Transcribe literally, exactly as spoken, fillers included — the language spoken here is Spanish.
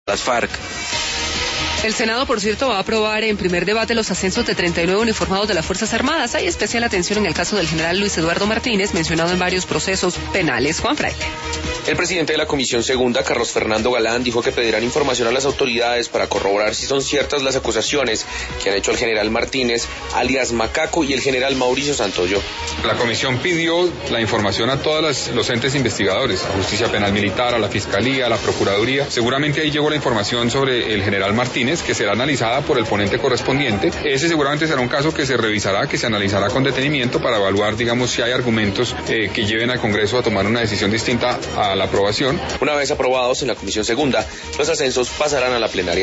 las FARC. El Senado, por cierto, va a aprobar en primer debate los ascensos de treinta y nueve uniformados de las Fuerzas Armadas. Hay especial atención en el caso del general Luis Eduardo Martínez, mencionado en varios procesos penales. Juan Fraile. El presidente de la Comisión Segunda, Carlos Fernando Galán, dijo que pedirán información a las autoridades para corroborar si son ciertas las acusaciones que han hecho el general Martínez, alias Macaco, y el general Mauricio Santoyo. La comisión pidió la información a todos los entes investigadores, a Justicia Penal Militar, a la Fiscalía, a la Procuraduría. Seguramente ahí llegó la información sobre el general Martínez, que será analizada por el ponente correspondiente. Ese seguramente será un caso que se revisará, que se analizará con detenimiento para evaluar, digamos, si hay argumentos eh, que lleven al Congreso a tomar una decisión distinta a la aprobación. Una vez aprobados en la Comisión Segunda, los ascensos pasarán a la plenaria.